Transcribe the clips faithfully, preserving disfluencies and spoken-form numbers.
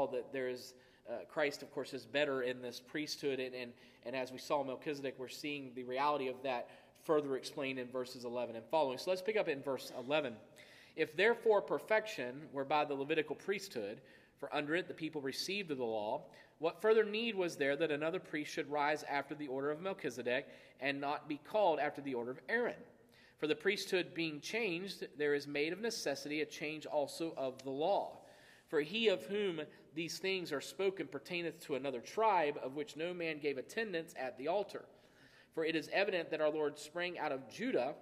saw that there is uh, Christ, of course, is better in this priesthood, and, and and as we saw Melchizedek, we're seeing the reality of that further explained in verses eleven and following. So let's pick up in verse eleven. If therefore perfection were by the Levitical priesthood, for under it the people received of the law, what further need was there that another priest should rise after the order of Melchizedek, and not be called after the order of Aaron? For the priesthood being changed, there is made of necessity a change also of the law. For he of whom these things are spoken pertaineth to another tribe, of which no man gave attendance at the altar. For it is evident that our Lord sprang out of Judah,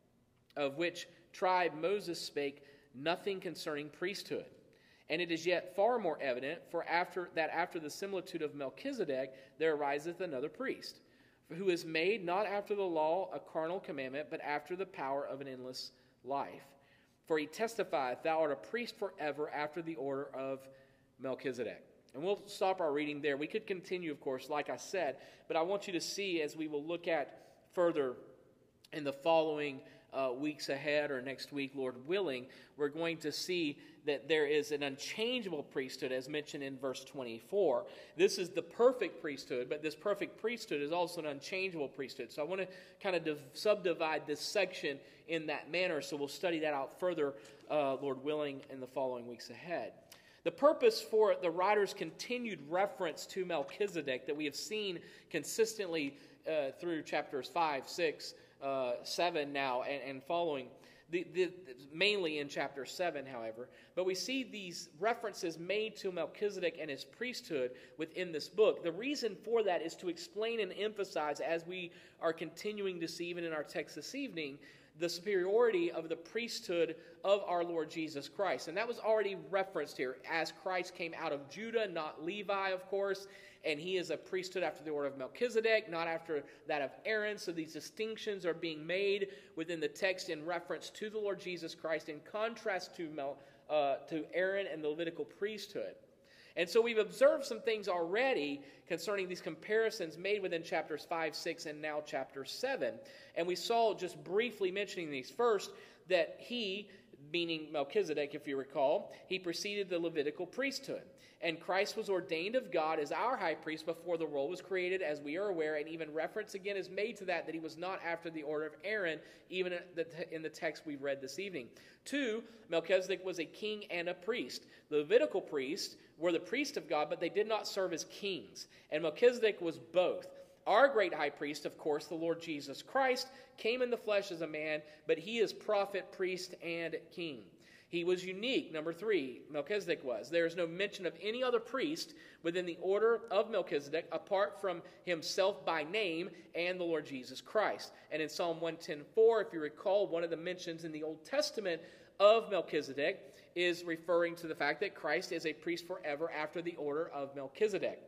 of which tribe Moses spake nothing concerning priesthood. And it is yet far more evident, for after that after the similitude of Melchizedek there ariseth another priest, who is made not after the law a carnal commandment, but after the power of an endless life. For he testifieth, thou art a priest forever after the order of Melchizedek. And we'll stop our reading there. We could continue, of course, like I said, but I want you to see, as we will look at further in the following uh, weeks ahead, or next week, Lord willing, we're going to see that there is an unchangeable priesthood, as mentioned in verse twenty-four. This is the perfect priesthood, but this perfect priesthood is also an unchangeable priesthood. So I want to kind of div- subdivide this section in that manner, so we'll study that out further, uh, Lord willing, in the following weeks ahead. The purpose for the writer's continued reference to Melchizedek that we have seen consistently uh, through chapters five, six, uh, seven now, and, and following, the, the, mainly in chapter seven, however. But we see these references made to Melchizedek and his priesthood within this book. The reason for that is to explain and emphasize, as we are continuing to see even in our text this evening, the superiority of the priesthood of our Lord Jesus Christ. And that was already referenced here, as Christ came out of Judah, not Levi, of course, and he is a priesthood after the order of Melchizedek, not after that of Aaron. So these distinctions are being made within the text in reference to the Lord Jesus Christ, in contrast to, Mel, uh, to Aaron and the Levitical priesthood. And so we've observed some things already concerning these comparisons made within chapters five, six, and now chapter seven. And we saw, just briefly mentioning these first, that he, meaning Melchizedek, if you recall, he preceded the Levitical priesthood. And Christ was ordained of God as our high priest before the world was created, as we are aware, and even reference again is made to that, that he was not after the order of Aaron, even in the text we've read this evening. Two, Melchizedek was a king and a priest. The Levitical priests were the priest of God, but they did not serve as kings. And Melchizedek was both. Our great high priest, of course, the Lord Jesus Christ, came in the flesh as a man, but he is prophet, priest, and king. He was unique, number three, Melchizedek was. There is no mention of any other priest within the order of Melchizedek apart from himself by name and the Lord Jesus Christ. And in Psalm one ten four, if you recall, one of the mentions in the Old Testament of Melchizedek is referring to the fact that Christ is a priest forever after the order of Melchizedek.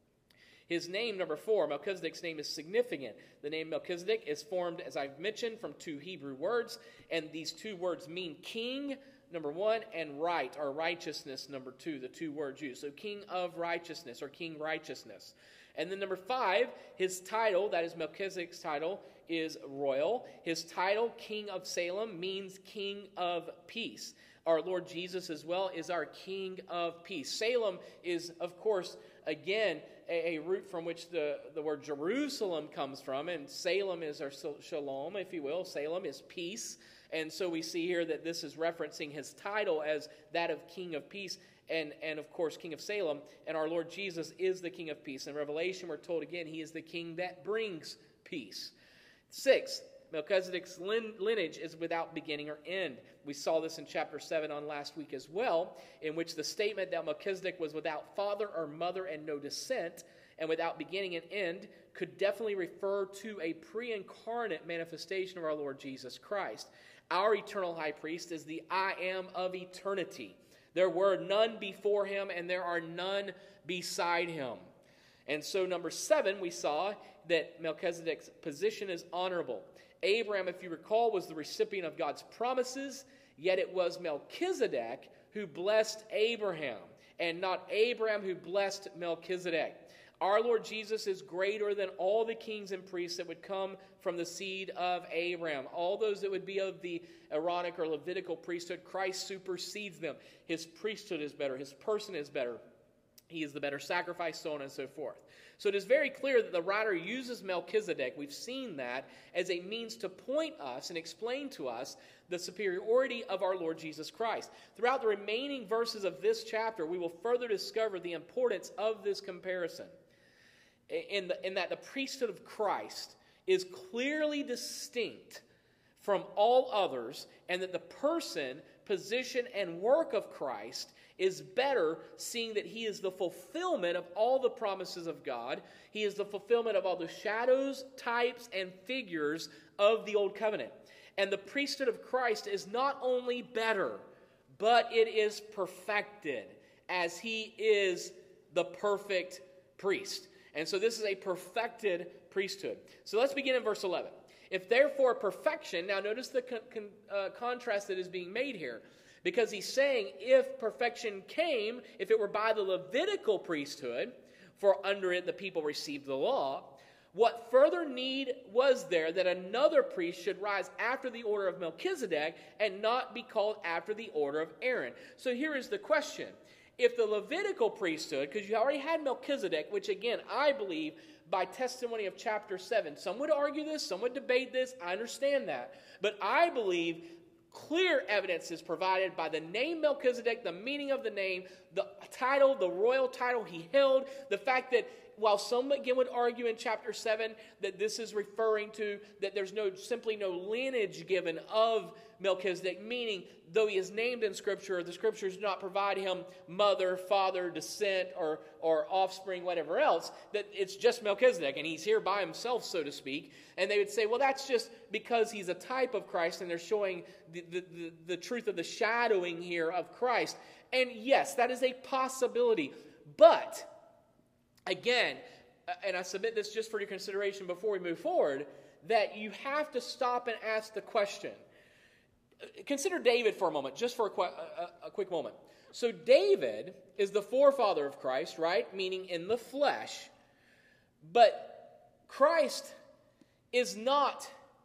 His name, number four, Melchizedek's name is significant. The name Melchizedek is formed, as I've mentioned, from two Hebrew words, and these two words mean king, number one, and right, or righteousness, number two, the two words used. So king of righteousness, or king righteousness. And then number five, his title, that is Melchizedek's title, is royal. His title, King of Salem, means King of Peace. Our Lord Jesus as well is our King of Peace. Salem is, of course, again, a, a root from which the, the word Jerusalem comes from, and Salem is our shalom, if you will. Salem is peace. And so we see here that this is referencing his title as that of King of Peace, and, and of course, King of Salem. And our Lord Jesus is the King of Peace. In Revelation, we're told again, he is the King that brings peace. Six, Melchizedek's lineage is without beginning or end. We saw this in chapter seven on last week as well, in which the statement that Melchizedek was without father or mother and no descent, and without beginning and end, could definitely refer to a pre-incarnate manifestation of our Lord Jesus Christ. Our eternal high priest is the I am of eternity. There were none before him, and there are none beside him. And so number seven, we saw that Melchizedek's position is honorable. Abraham, if you recall, was the recipient of God's promises, yet it was Melchizedek who blessed Abraham, and not Abraham who blessed Melchizedek. Our Lord Jesus is greater than all the kings and priests that would come from the seed of Abraham. All those that would be of the Aaronic or Levitical priesthood, Christ supersedes them. His priesthood is better. His person is better. He is the better sacrifice, so on and so forth. So it is very clear that the writer uses Melchizedek, we've seen that, as a means to point us and explain to us the superiority of our Lord Jesus Christ. Throughout the remaining verses of this chapter, we will further discover the importance of this comparison, in, the, in that the priesthood of Christ is clearly distinct from all others, and that the person, position, and work of Christ is better, seeing that he is the fulfillment of all the promises of God. He is the fulfillment of all the shadows, types, and figures of the Old Covenant. And the priesthood of Christ is not only better, but it is perfected, as he is the perfect priest. And so this is a perfected priesthood. So let's begin in verse eleven. If therefore perfection, now notice the con, con, uh, contrast that is being made here. Because he's saying, if perfection came, if it were by the Levitical priesthood, for under it the people received the law, what further need was there that another priest should rise after the order of Melchizedek and not be called after the order of Aaron? So here is the question. If the Levitical priesthood, because you already had Melchizedek, which again, I believe, by testimony of chapter seven, some would argue this, some would debate this, I understand that. But I believe clear evidence is provided by the name Melchizedek, the meaning of the name, the title, the royal title he held, the fact that while some again would argue in chapter seven that this is referring to that there's no simply no lineage given of Melchizedek, meaning though he is named in Scripture, the Scriptures do not provide him mother, father, descent, or, or offspring, whatever else, that it's just Melchizedek, and he's here by himself, so to speak. And they would say, well, that's just because he's a type of Christ, and they're showing the, the, the, the truth of the shadowing here of Christ. And yes, that is a possibility. But, again, and I submit this just for your consideration before we move forward, that you have to stop and ask the question. Consider David for a moment, just for a, qu- a, a quick moment. So David is the forefather of Christ, right? Meaning in the flesh. But Christ is not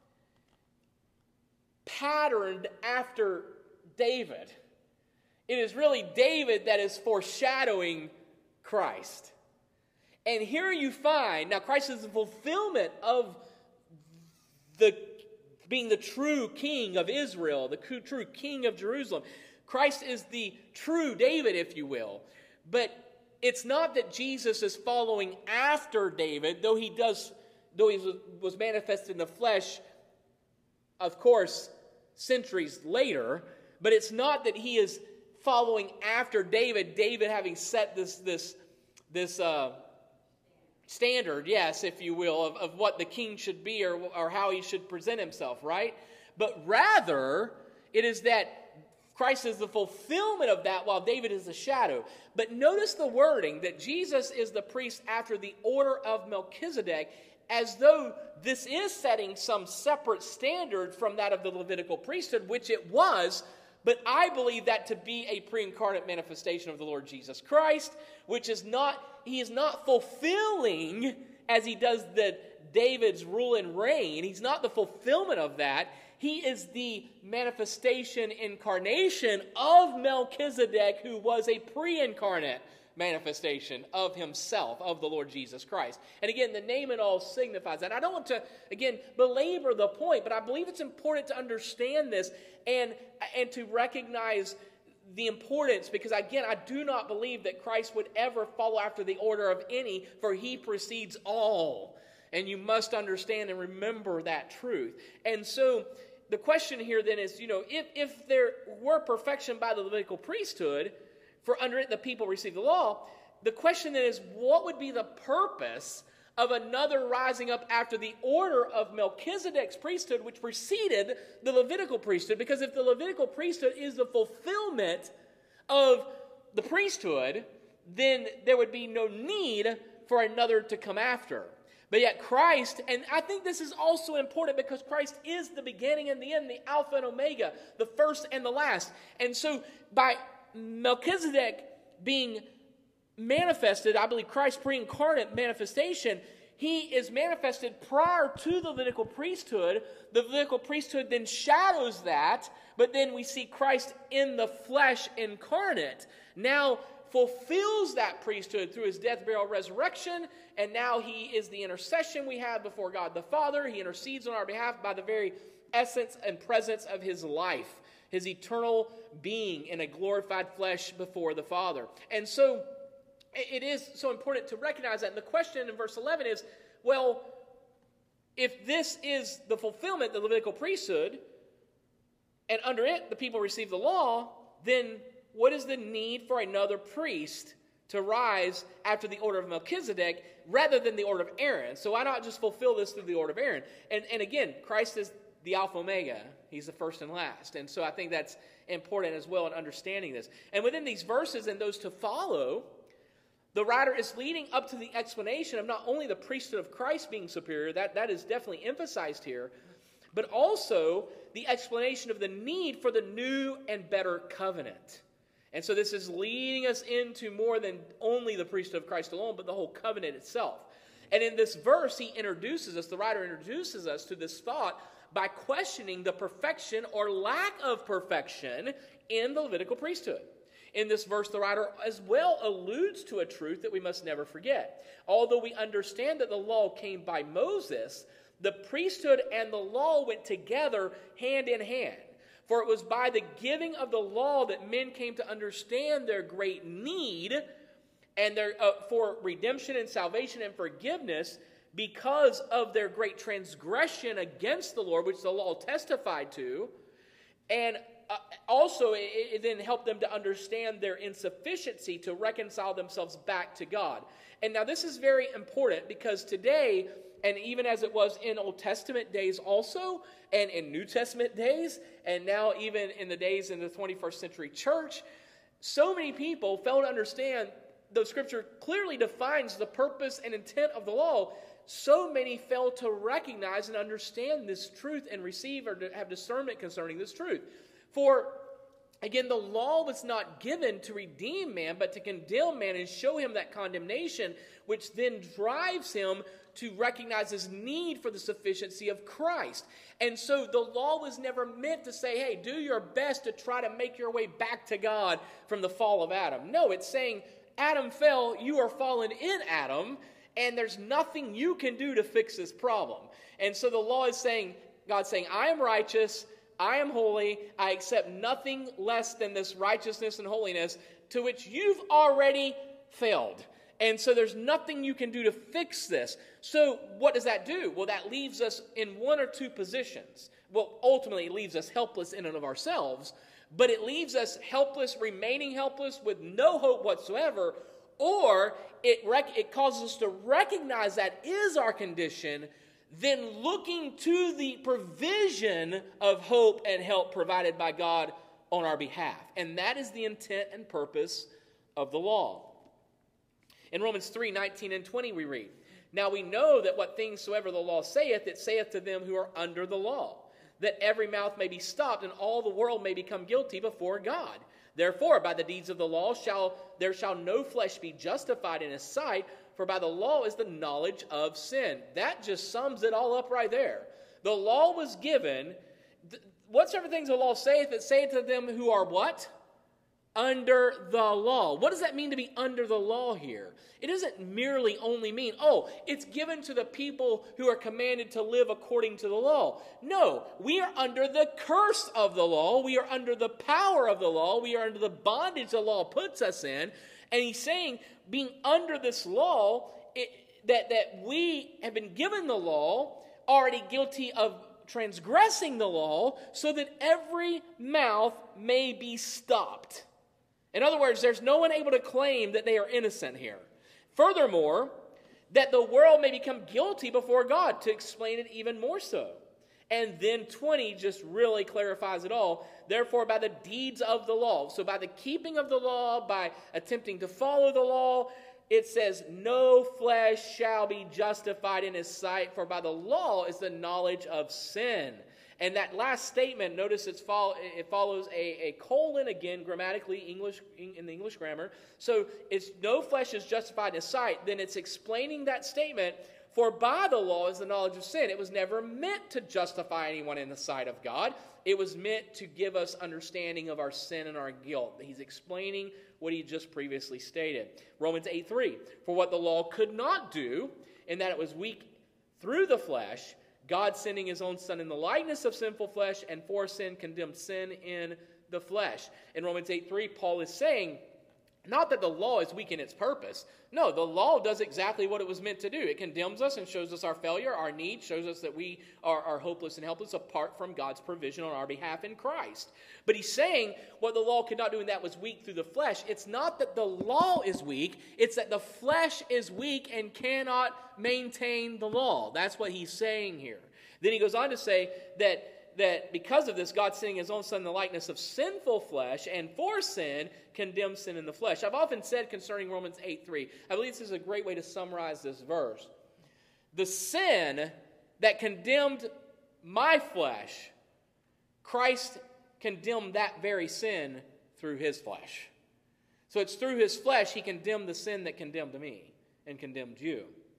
patterned after David. It is really David that is foreshadowing Christ. And here you find, now Christ is the fulfillment of the being the true king of Israel, the true king of Jerusalem. Christ is the true David, if you will. But it's not that Jesus is following after David, though he does, though he was manifested in the flesh, of course, centuries later. But it's not that he is following after David, David having set this this this uh, standard, yes, if you will, of, of what the king should be or, or how he should present himself, right? But rather, it is that Christ is the fulfillment of that while David is the shadow. But notice the wording that Jesus is the priest after the order of Melchizedek, as though this is setting some separate standard from that of the Levitical priesthood, which it was. But I believe that to be a pre-incarnate manifestation of the Lord Jesus Christ, which is not, he is not fulfilling as he does the David's rule and reign. He's not the fulfillment of that. He is the manifestation, incarnation of Melchizedek, who was a pre-incarnate manifestation of himself, of the Lord Jesus Christ. And again, the name and all signifies that. I don't want to, again, belabor the point, but I believe it's important to understand this and, and to recognize the importance, because again, I do not believe that Christ would ever follow after the order of any, for he precedes all. And you must understand and remember that truth. And so the question here then is, you know, if, if there were perfection by the Levitical priesthood, for under it the people receive the law, the question then is, what would be the purpose of another rising up after the order of Melchizedek's priesthood, which preceded the Levitical priesthood? Because if the Levitical priesthood is the fulfillment of the priesthood, then there would be no need for another to come after. But yet Christ, and I think this is also important because Christ is the beginning and the end, the Alpha and Omega, the first and the last. And so by Melchizedek being manifested, I believe Christ's pre-incarnate manifestation, he is manifested prior to the Levitical priesthood. The Levitical priesthood then shadows that, but then we see Christ in the flesh incarnate. Now fulfills that priesthood through his death, burial, resurrection, and now he is the intercession we have before God the Father. He intercedes on our behalf by the very essence and presence of his life, his eternal being in a glorified flesh before the Father. And so it is so important to recognize that. And the question in verse eleven is, well, if this is the fulfillment, the Levitical priesthood, and under it the people receive the law, then what is the need for another priest to rise after the order of Melchizedek rather than the order of Aaron? So why not just fulfill this through the order of Aaron? And, and again, Christ is the Alpha Omega. He's the first and last. And so I think that's important as well in understanding this. And within these verses and those to follow, the writer is leading up to the explanation of not only the priesthood of Christ being superior, that, that is definitely emphasized here, but also the explanation of the need for the new and better covenant. And so this is leading us into more than only the priesthood of Christ alone, but the whole covenant itself. And in this verse, he introduces us, the writer introduces us to this thought by questioning the perfection or lack of perfection in the Levitical priesthood. In this verse, the writer as well alludes to a truth that we must never forget. Although we understand that the law came by Moses, the priesthood and the law went together hand in hand. For it was by the giving of the law that men came to understand their great need and their uh, for redemption and salvation and forgiveness because of their great transgression against the Lord, which the law testified to. And uh, also it, it then helped them to understand their insufficiency to reconcile themselves back to God. And now this is very important because today, and even as it was in Old Testament days also, and in New Testament days, and now even in the days in the twenty-first century church, so many people fail to understand, though Scripture clearly defines the purpose and intent of the law, so many fail to recognize and understand this truth and receive or to have discernment concerning this truth. For, again, the law was not given to redeem man, but to condemn man and show him that condemnation, which then drives him to recognize his need for the sufficiency of Christ. And so the law was never meant to say, hey, do your best to try to make your way back to God from the fall of Adam. No, it's saying, Adam fell, you are fallen in Adam, and there's nothing you can do to fix this problem. And so the law is saying, God's saying, I am righteous, I am holy, I accept nothing less than this righteousness and holiness to which you've already failed. And so there's nothing you can do to fix this. So what does that do? Well, that leaves us in one or two positions. Well, ultimately it leaves us helpless in and of ourselves, but it leaves us helpless, remaining helpless with no hope whatsoever, or it, rec- it causes us to recognize that is our condition, then looking to the provision of hope and help provided by God on our behalf. And that is the intent and purpose of the law. In Romans three, nineteen and twenty we read, now we know that what things soever the law saith, it saith to them who are under the law, that every mouth may be stopped and all the world may become guilty before God. Therefore, by the deeds of the law shall there shall no flesh be justified in his sight, for by the law is the knowledge of sin. That just sums it all up right there. The law was given. Th- whatsoever things the law saith, it saith to them who are what? Under the law. What does that mean to be under the law here? It doesn't merely only mean, oh, it's given to the people who are commanded to live according to the law. No, we are under the curse of the law. We are under the power of the law. We are under the bondage the law puts us in. And he's saying, being under this law, it, that, that we have been given the law, already guilty of transgressing the law, so that every mouth may be stopped. In other words, there's no one able to claim that they are innocent here. Furthermore, that the world may become guilty before God, to explain it even more so. And then twenty just really clarifies it all. Therefore, by the deeds of the law. So by the keeping of the law, by attempting to follow the law, it says, no flesh shall be justified in his sight, for by the law is the knowledge of sin. And that last statement, notice it's follow, it follows a, a colon again, grammatically, English in the English grammar. So it's no flesh is justified in his sight. Then it's explaining that statement. For by the law is the knowledge of sin. It was never meant to justify anyone in the sight of God. It was meant to give us understanding of our sin and our guilt. He's explaining what he just previously stated. Romans eight three. For what the law could not do, in that it was weak through the flesh, God sending his own Son in the likeness of sinful flesh, and for sin condemned sin in the flesh. In Romans eight three, Paul is saying, not that the law is weak in its purpose. No, the law does exactly what it was meant to do. It condemns us and shows us our failure, our need, shows us that we are, are hopeless and helpless apart from God's provision on our behalf in Christ. But he's saying what the law could not do, and that was weak through the flesh. It's not that the law is weak. It's that the flesh is weak and cannot maintain the law. That's what he's saying here. Then he goes on to say that that because of this, God sending his own Son in the likeness of sinful flesh, and for sin, condemns sin in the flesh. I've often said concerning Romans eight three, I believe this is a great way to summarize this verse. The sin that condemned my flesh, Christ condemned that very sin through his flesh. So it's through his flesh he condemned the sin that condemned me and condemned you.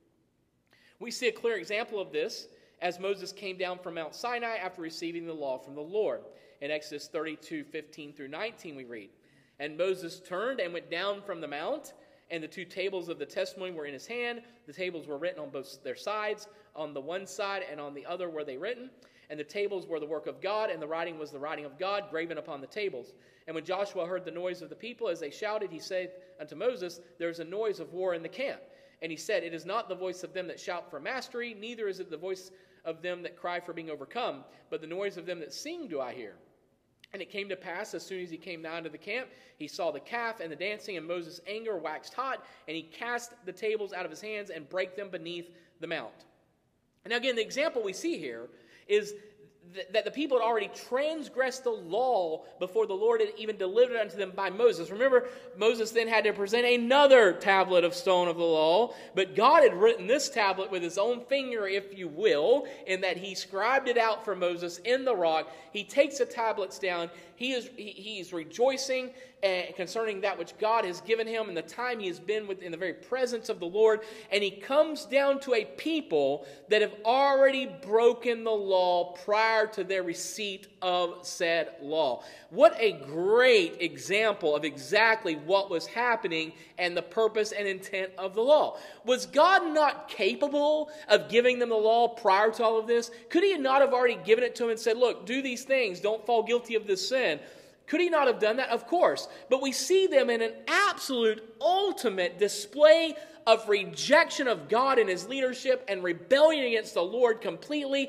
We see a clear example of this as Moses came down from Mount Sinai after receiving the law from the Lord. In Exodus thirty-two fifteen through nineteen we read, And Moses turned and went down from the mount, and the two tables of the testimony were in his hand. The tables were written on both their sides, on the one side and on the other were they written. And the tables were the work of God, and the writing was the writing of God, graven upon the tables. And when Joshua heard the noise of the people as they shouted, he said unto Moses, There is a noise of war in the camp. And he said, It is not the voice of them that shout for mastery, neither is it the voice of them that cry for being overcome, but the noise of them that sing do I hear. And it came to pass, as soon as he came down to the camp, he saw the calf and the dancing, and Moses' anger waxed hot, and he cast the tables out of his hands and brake them beneath the mount. And now again, the example we see here is th- that the people had already transgressed the law before the Lord had even delivered it unto them by Moses. Remember, Moses then had to present another tablet of stone of the law, but God had written this tablet with his own finger, if you will, in that he scribed it out for Moses in the rock. He takes the tablets down. He is he, he is rejoicing uh, concerning that which God has given him and the time he has been with in the very presence of the Lord. And he comes down to a people that have already broken the law prior to their receipt of said law. What a great example of exactly what was happening and the purpose and intent of the law. Was God not capable of giving them the law prior to all of this? Could he not have already given it to them and said, look, do these things, don't fall guilty of this sin? Could he not have done that? Of course. But we see them in an absolute, ultimate display of rejection of God and his leadership and rebellion against the Lord completely,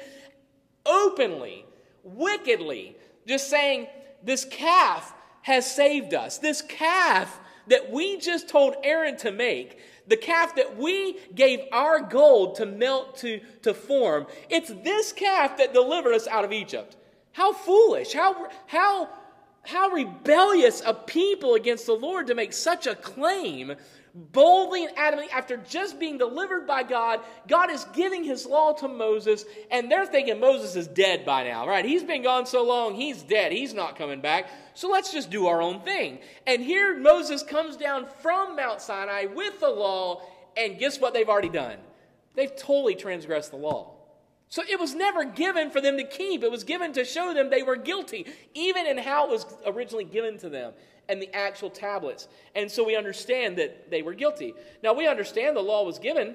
openly, wickedly, just saying, this calf has saved us. This calf that we just told Aaron to make, the calf that we gave our gold to melt to, to form, it's this calf that delivered us out of Egypt. How foolish, how, how, how rebellious a people against the Lord to make such a claim boldly and adamantly after just being delivered by God. God is giving his law to Moses, and they're thinking Moses is dead by now, right? He's been gone so long, he's dead. He's not coming back. So let's just do our own thing. And here Moses comes down from Mount Sinai with the law, and guess what they've already done? They've totally transgressed the law. So it was never given for them to keep. It was given to show them they were guilty, even in how it was originally given to them and the actual tablets. And so we understand that they were guilty. Now we understand the law was given,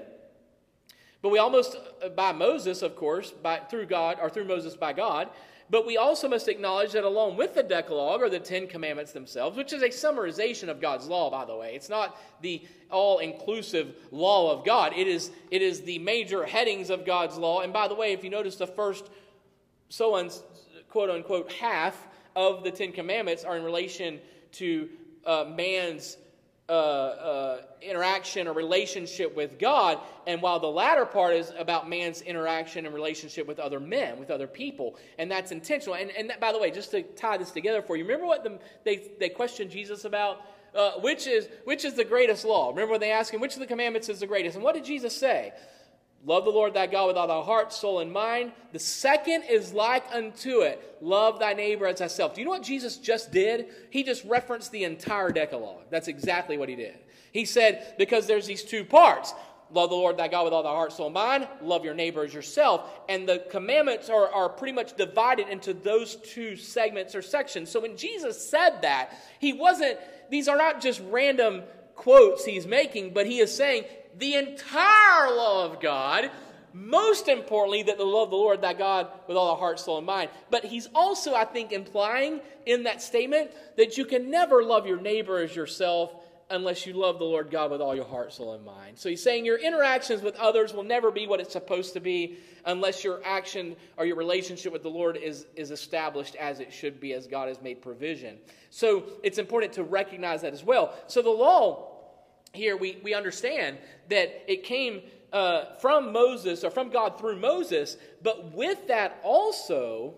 but we almost, by Moses, of course, by through God, or through Moses by God, but we also must acknowledge that along with the Decalogue, or the Ten Commandments themselves, which is a summarization of God's law, by the way. It's not the all-inclusive law of God. It is, it is the major headings of God's law. And by the way, if you notice, the first, so on, quote-unquote, half of the Ten Commandments are in relation to uh, man's uh, uh, interaction or relationship with God, and while the latter part is about man's interaction and relationship with other men, with other people, and that's intentional. And, and that, by the way, just to tie this together for you, remember what the, they, they questioned Jesus about? Uh, which is which is the greatest law? Remember when they asked him, which of the commandments is the greatest? And what did Jesus say? Love the Lord thy God with all thy heart, soul, and mind. The second is like unto it. Love thy neighbor as thyself. Do you know what Jesus just did? He just referenced the entire Decalogue. That's exactly what he did. He said, because there's these two parts. Love the Lord thy God with all thy heart, soul, and mind. Love your neighbor as yourself. And the commandments are, are pretty much divided into those two segments or sections. So when Jesus said that, he wasn't, these are not just random quotes he's making, but he is saying the entire law of God, most importantly, that to love the Lord thy God with all thy heart, soul, and mind. But he's also, I think, implying in that statement that you can never love your neighbor as yourself unless you love the Lord God with all your heart, soul, and mind. So he's saying your interactions with others will never be what it's supposed to be unless your action or your relationship with the Lord is, is established as it should be, as God has made provision. So it's important to recognize that as well. So the law here, we, we understand that it came uh, from Moses, or from God through Moses, but with that also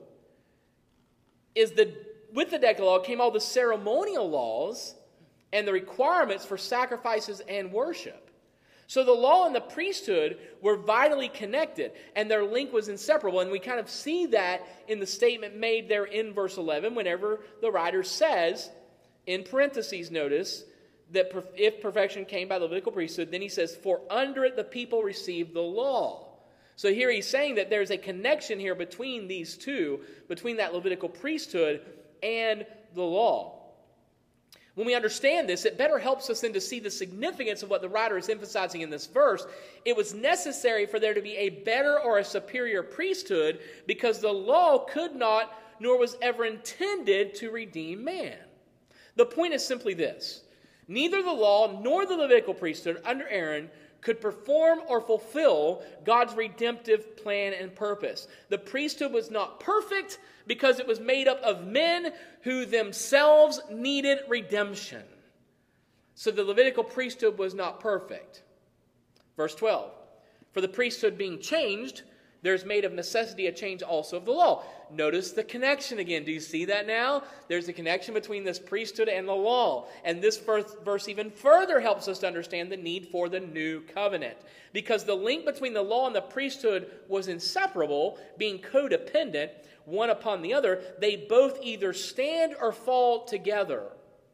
is the, with the Decalogue came all the ceremonial laws and the requirements for sacrifices and worship. So the law and the priesthood were vitally connected, and their link was inseparable. And we kind of see that in the statement made there in verse eleven, whenever the writer says, in parentheses, notice, that if perfection came by the Levitical priesthood, then he says, for under it the people received the law. So here he's saying that there's a connection here between these two, between that Levitical priesthood and the law. When we understand this, it better helps us then to see the significance of what the writer is emphasizing in this verse. It was necessary for there to be a better or a superior priesthood because the law could not, nor was ever intended to redeem man. The point is simply this. Neither the law nor the Levitical priesthood under Aaron could perform or fulfill God's redemptive plan and purpose. The priesthood was not perfect because it was made up of men who themselves needed redemption. So the Levitical priesthood was not perfect. Verse twelve, for the priesthood being changed, there's made of necessity a change also of the law. Notice the connection again. Do you see that now? There's a connection between this priesthood and the law. And this verse even further helps us to understand the need for the new covenant. Because the link between the law and the priesthood was inseparable, being codependent, one upon the other. They both either stand or fall together.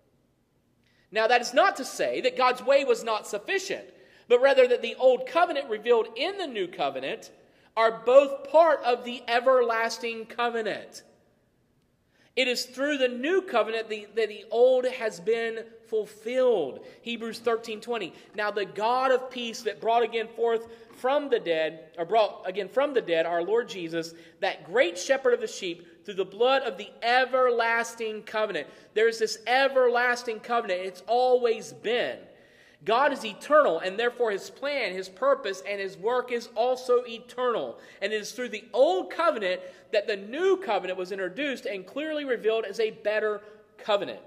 Now that is not to say that God's way was not sufficient, but rather that the old covenant revealed in the new covenant are both part of the everlasting covenant. It is through the new covenant that the old has been fulfilled. Hebrews thirteen twenty. Now the God of peace that brought again forth from the dead, or brought again from the dead, our Lord Jesus, that great shepherd of the sheep, through the blood of the everlasting covenant. There's this everlasting covenant. It's always been. God is eternal, and therefore his plan, his purpose, and his work is also eternal. And it is through the old covenant that the new covenant was introduced and clearly revealed as a better covenant.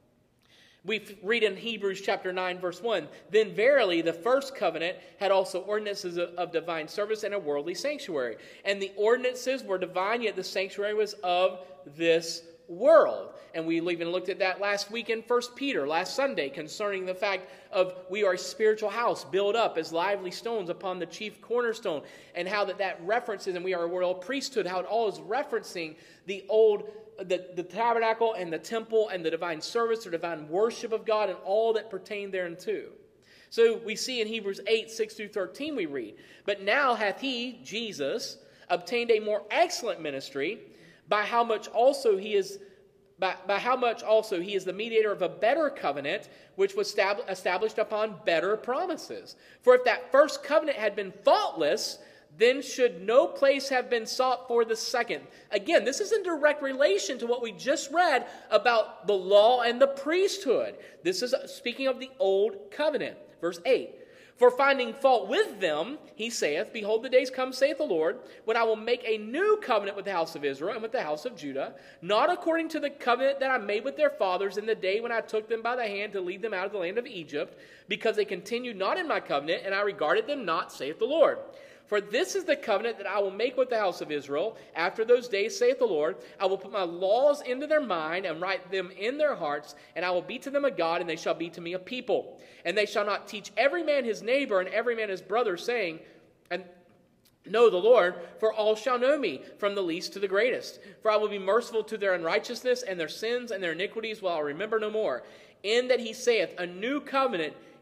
We read in Hebrews chapter nine, verse one, then verily the first covenant had also ordinances of, of divine service and a worldly sanctuary. And the ordinances were divine, yet the sanctuary was of this world. And we even looked at that last week in First Peter, last Sunday, concerning the fact of we are a spiritual house built up as lively stones upon the chief cornerstone, and how that, that references, and we are a royal priesthood, how it all is referencing the old, the, the tabernacle and the temple and the divine service or divine worship of God and all that pertained thereunto. So we see in Hebrews eight, six through thirteen we read, but now hath he, Jesus, obtained a more excellent ministry, by how much also he is By, by how much also he is the mediator of a better covenant, which was stab- established upon better promises. For if that first covenant had been faultless, then should no place have been sought for the second. Again, this is in direct relation to what we just read about the law and the priesthood. This is speaking of the old covenant. Verse eight. For finding fault with them, he saith, behold, the days come, saith the Lord, when I will make a new covenant with the house of Israel and with the house of Judah, not according to the covenant that I made with their fathers in the day when I took them by the hand to lead them out of the land of Egypt, because they continued not in my covenant, and I regarded them not, saith the Lord. For this is the covenant that I will make with the house of Israel. After those days, saith the Lord, I will put my laws into their mind and write them in their hearts, and I will be to them a God, and they shall be to me a people. And they shall not teach every man his neighbor and every man his brother, saying, and know the Lord, for all shall know me, from the least to the greatest. For I will be merciful to their unrighteousness, and their sins and their iniquities will I remember no more. In that he saith, a new covenant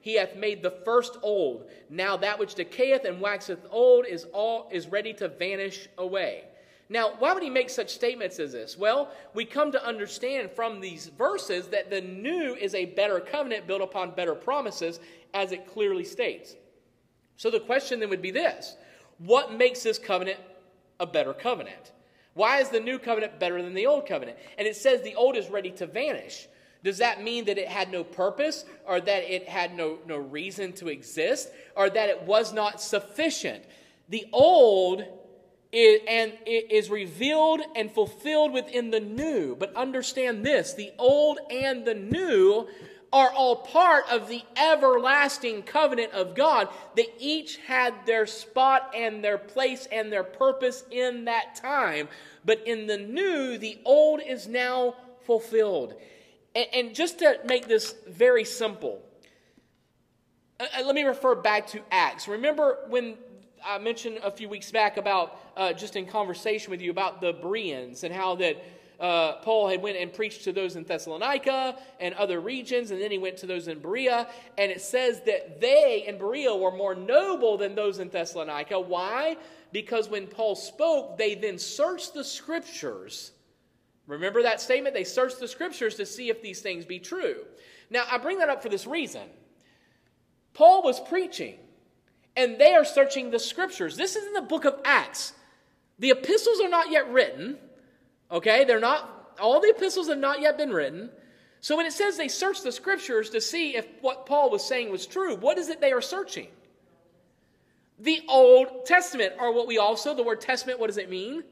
he hath made the first old. Now that which decayeth and waxeth old is all is ready to vanish away. Now, why would he make such statements as this? Well, we come to understand from these verses that the new is a better covenant built upon better promises, as it clearly states. So the question then would be this: what makes this covenant a better covenant? Why is the new covenant better than the old covenant? And it says the old is ready to vanish. Does that mean that it had no purpose, or that it had no, no reason to exist, or that it was not sufficient? The old is, and it is revealed and fulfilled within the new. But understand this: the old and the new are all part of the everlasting covenant of God. They each had their spot and their place and their purpose in that time. But in the new, the old is now fulfilled. And, and just to make this very simple, uh, let me refer back to Acts. Remember when I mentioned a few weeks back about, uh, just in conversation with you, about the Bereans and how that Uh, Paul had went and preached to those in Thessalonica and other regions, and then he went to those in Berea, and it says that they in Berea were more noble than those in Thessalonica. Why? Because when Paul spoke, they then searched the Scriptures. Remember that statement? They searched the Scriptures to see if these things be true. Now, I bring that up for this reason. Paul was preaching, and they are searching the Scriptures. This is in the book of Acts. The epistles are not yet written. Okay, they're not, all the epistles have not yet been written. So when it says they searched the Scriptures to see if what Paul was saying was true, what is it they are searching? The Old Testament, or what we also, the word testament, what does it mean?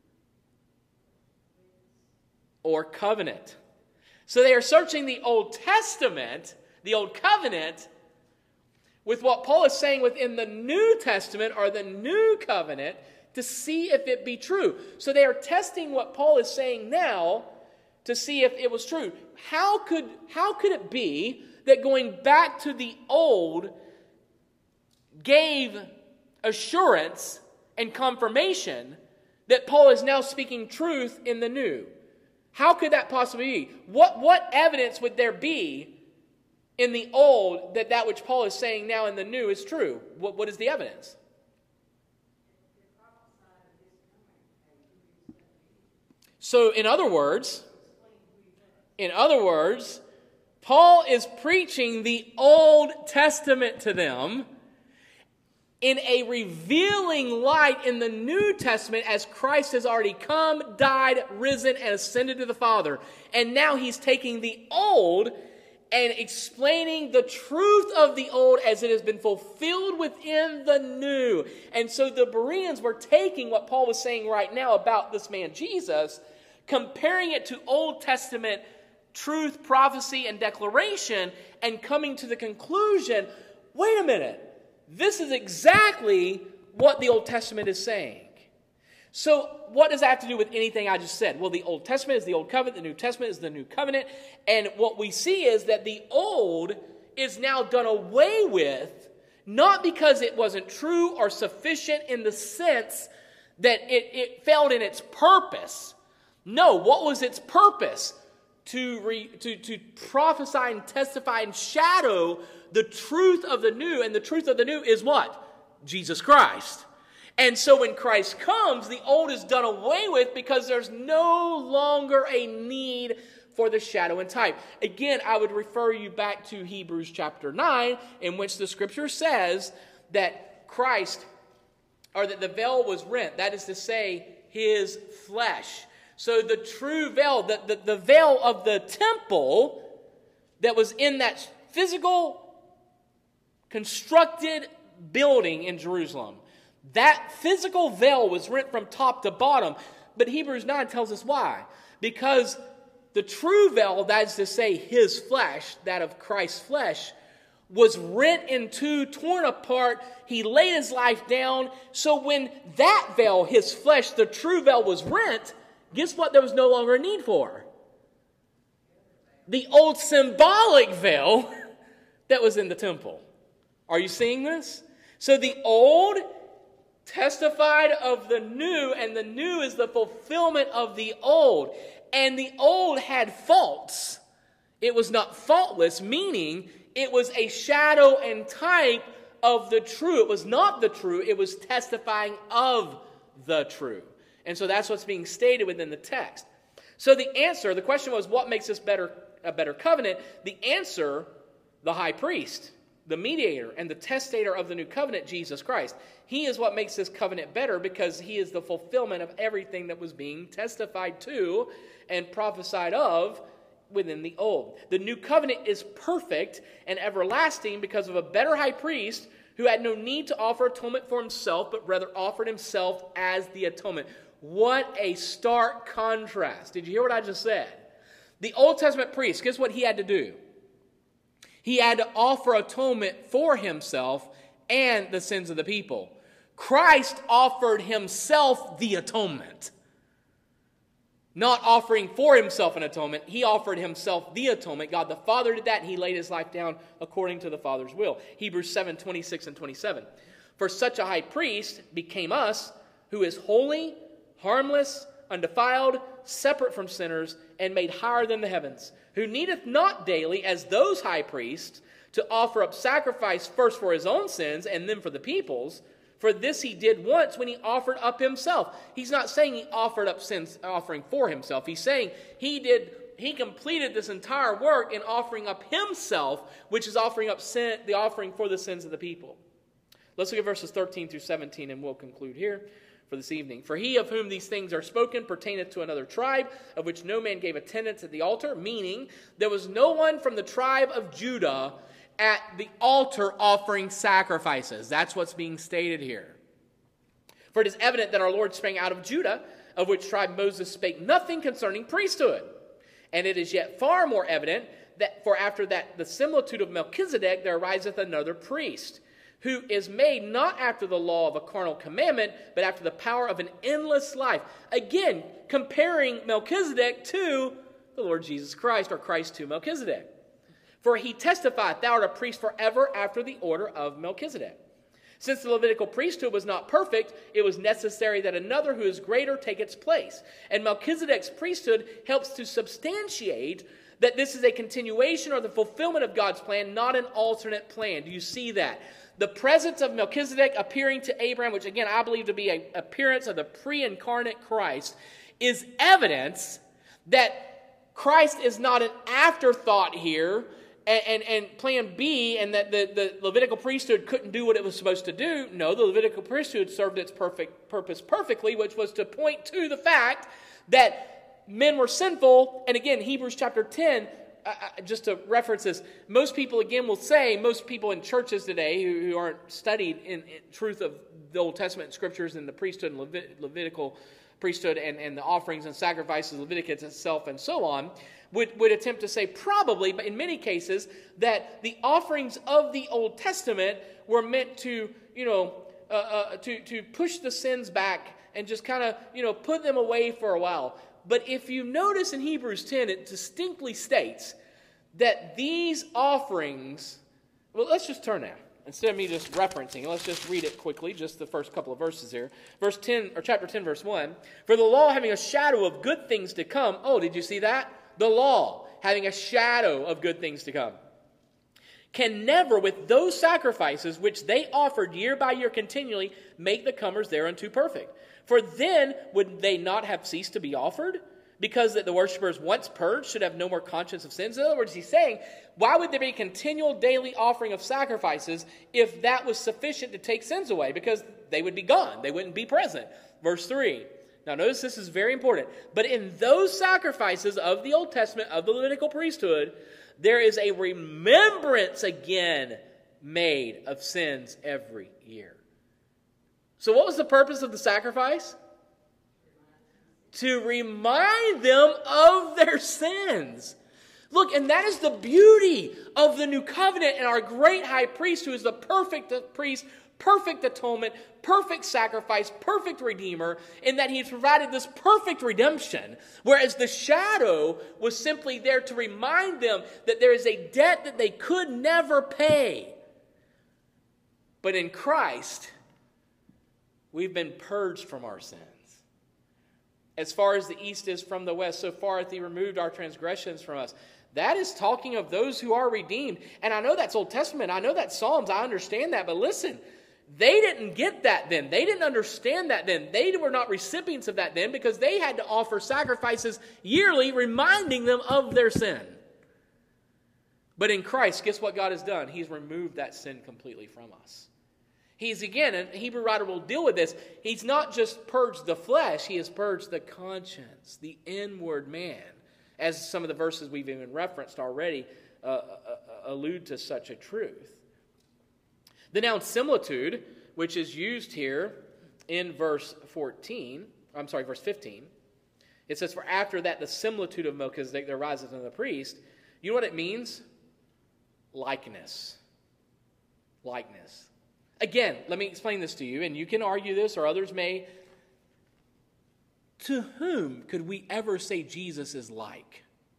Or covenant. So they are searching the Old Testament, the Old Covenant, with what Paul is saying within the New Testament, or the New Covenant, to see if it be true. So they are testing what Paul is saying now to see if it was true. How could, how could it be that going back to the old gave assurance and confirmation that Paul is now speaking truth in the new? How could that possibly be? What, what evidence would there be in the old that that which Paul is saying now in the new is true? What, what is the evidence? So, in other words, in other words, Paul is preaching the Old Testament to them in a revealing light in the New Testament, as Christ has already come, died, risen, and ascended to the Father. And now he's taking the old and explaining the truth of the old as it has been fulfilled within the new. And so the Bereans were taking what Paul was saying right now about this man Jesus, comparing it to Old Testament truth, prophecy, and declaration, and coming to the conclusion, wait a minute, this is exactly what the Old Testament is saying. So what does that have to do with anything I just said? Well, the Old Testament is the Old Covenant, the New Testament is the New Covenant, and what we see is that the old is now done away with, not because it wasn't true or sufficient in the sense that it, it failed in its purpose. No, what was its purpose? To, re, to, to prophesy and testify and shadow the truth of the new. And the truth of the new is what? Jesus Christ. And so when Christ comes, the old is done away with because there's no longer a need for the shadow and type. Again, I would refer you back to Hebrews chapter nine, in which the Scripture says that Christ, or that the veil was rent. That is to say, his flesh. So the true veil, the, the, the veil of the temple that was in that physical constructed building in Jerusalem, that physical veil was rent from top to bottom. But Hebrews nine tells us why. Because the true veil, that is to say his flesh, that of Christ's flesh, was rent in two, torn apart. He laid his life down. So when that veil, his flesh, the true veil, was rent, guess what there was no longer a need for? The old symbolic veil that was in the temple. Are you seeing this? So the old testified of the new, and the new is the fulfillment of the old. And the old had faults. It was not faultless, meaning It was a shadow and type of the true. It was not the true. It was testifying of the true. And so that's what's being stated within the text. So the answer, the question was, what makes this better a better covenant? The answer, the high priest, the mediator, and the testator of the new covenant, Jesus Christ. He is what makes this covenant better because he is the fulfillment of everything that was being testified to and prophesied of within the old. The new covenant is perfect and everlasting because of a better high priest who had no need to offer atonement for himself, but rather offered himself as the atonement. What a stark contrast. Did you hear what I just said? The Old Testament priest, guess what he had to do? He had to offer atonement for himself and the sins of the people. Christ offered himself the atonement. Not offering for himself an atonement, he offered himself the atonement. God the Father did that, and he laid his life down according to the Father's will. Hebrews seven, twenty-six and twenty-seven. For such a high priest became us, who is holy, harmless, undefiled, separate from sinners, and made higher than the heavens, who needeth not daily, as those high priests, to offer up sacrifice first for his own sins, and then for the people's. For this he did once when he offered up himself. He's not saying he offered up sins offering for himself. He's saying he did. He completed this entire work in offering up himself, which is offering up sin, the offering for the sins of the people. Let's look at verses thirteen through seventeen, and we'll conclude here for this evening. For he of whom these things are spoken pertaineth to another tribe, of which no man gave attendance at the altar, meaning there was no one from the tribe of Judah at the altar offering sacrifices. That's what's being stated here. For it is evident that our Lord sprang out of Judah, of which tribe Moses spake nothing concerning priesthood. And it is yet far more evident that for after that the similitude of Melchizedek there ariseth another priest, who is made not after the law of a carnal commandment, but after the power of an endless life. Again, comparing Melchizedek to the Lord Jesus Christ, or Christ to Melchizedek. For he testifieth, thou art a priest forever after the order of Melchizedek. Since the Levitical priesthood was not perfect, it was necessary that another who is greater take its place. And Melchizedek's priesthood helps to substantiate that this is a continuation or the fulfillment of God's plan, not an alternate plan. Do you see that? The presence of Melchizedek appearing to Abraham, which again I believe to be an appearance of the pre-incarnate Christ, is evidence that Christ is not an afterthought here, And, and, and plan B, and that the, the Levitical priesthood couldn't do what it was supposed to do. No, the Levitical priesthood served its perfect purpose perfectly, which was to point to the fact that men were sinful. And again, Hebrews chapter ten, uh, just to reference this, most people again will say, most people in churches today who, who aren't studied in, in truth of the Old Testament scriptures and the priesthood and Levit- Levitical priesthood and, and the offerings and sacrifices, Leviticus itself and so on, Would, would attempt to say probably, but in many cases, that the offerings of the Old Testament were meant to, you know, uh, uh, to, to push the sins back and just kind of, you know, put them away for a while. But if you notice in Hebrews ten, it distinctly states that these offerings, well, let's just turn there. Instead of me just referencing, let's just read it quickly, just the first couple of verses here. Verse ten, or chapter ten, verse one. For the law having a shadow of good things to come. Oh, did you see that? The law, having a shadow of good things to come, can never, with those sacrifices which they offered year by year continually, make the comers thereunto perfect. For then would they not have ceased to be offered, because that the worshippers once purged should have no more conscience of sins? In other words, he's saying, why would there be a continual daily offering of sacrifices if that was sufficient to take sins away? Because they would be gone. They wouldn't be present. Verse three. Now notice this is very important. But in those sacrifices of the Old Testament, of the Levitical priesthood, there is a remembrance again made of sins every year. So what was the purpose of the sacrifice? To remind them of their sins. Look, and that is the beauty of the new covenant and our great high priest, who is the perfect priest, perfect atonement, perfect sacrifice, perfect redeemer, in that he's provided this perfect redemption, whereas the shadow was simply there to remind them that there is a debt that they could never pay. But in Christ, we've been purged from our sins. As far as the east is from the west, so far hath he removed our transgressions from us. That is talking of those who are redeemed. And I know that's Old Testament. I know that's Psalms. I understand that. But listen, they didn't get that then. They didn't understand that then. They were not recipients of that then because they had to offer sacrifices yearly reminding them of their sin. But in Christ, guess what God has done? He's removed that sin completely from us. He's, again, and Hebrew writer will deal with this, he's not just purged the flesh, he has purged the conscience, the inward man, as some of the verses we've even referenced already uh, uh, allude to such a truth. The noun similitude, which is used here in verse fourteen, I'm sorry, verse fifteen, it says, for after that the similitude of Melchizedek there arises in the priest. You know what it means? Likeness. Likeness. Again, let me explain this to you, and you can argue this, or others may. To whom could we ever say Jesus is like?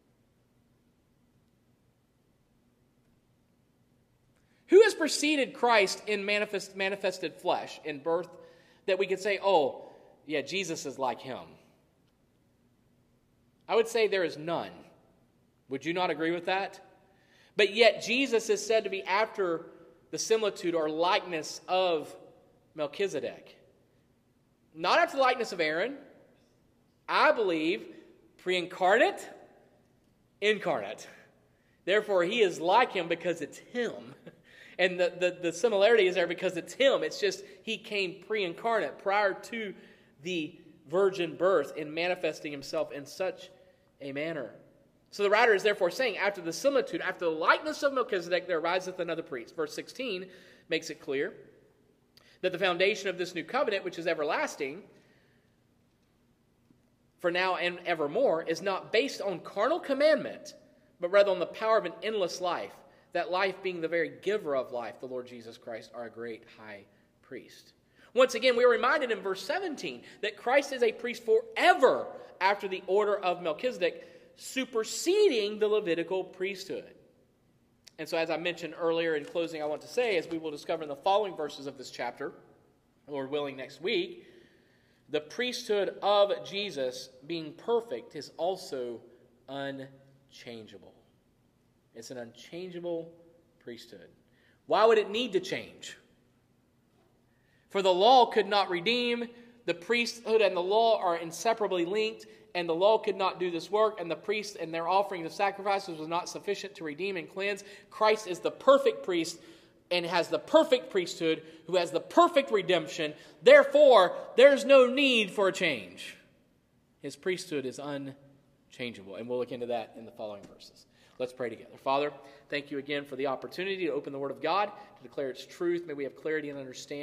Who has preceded Christ in manifest, manifested flesh, in birth, that we could say, oh, yeah, Jesus is like him? I would say there is none. Would you not agree with that? But yet Jesus is said to be after the similitude or likeness of Melchizedek. Not after the likeness of Aaron. I believe pre-incarnate, incarnate. Therefore, he is like him because it's him. And the, the, the similarity is there because it's him. It's just he came pre-incarnate prior to the virgin birth in manifesting himself in such a manner. So the writer is therefore saying, after the similitude, after the likeness of Melchizedek, there ariseth another priest. Verse sixteen makes it clear that the foundation of this new covenant, which is everlasting, for now and evermore, is not based on carnal commandment, but rather on the power of an endless life, that life being the very giver of life, the Lord Jesus Christ, our great high priest. Once again, we are reminded in verse seventeen that Christ is a priest forever after the order of Melchizedek, superseding the Levitical priesthood. And so as I mentioned earlier in closing, I want to say, as we will discover in the following verses of this chapter, Lord willing next week, the priesthood of Jesus, being perfect, is also unchangeable. It's an unchangeable priesthood. Why would it need to change? For the law could not redeem. The priesthood and the law are inseparably linked, and the law could not do this work, and the priests and their offerings of sacrifices was not sufficient to redeem and cleanse. Christ is the perfect priest and has the perfect priesthood, who has the perfect redemption. Therefore, there's no need for a change. His priesthood is unchangeable, and we'll look into that in the following verses. Let's pray together. Father, thank you again for the opportunity to open the Word of God, to declare its truth. May we have clarity and understanding.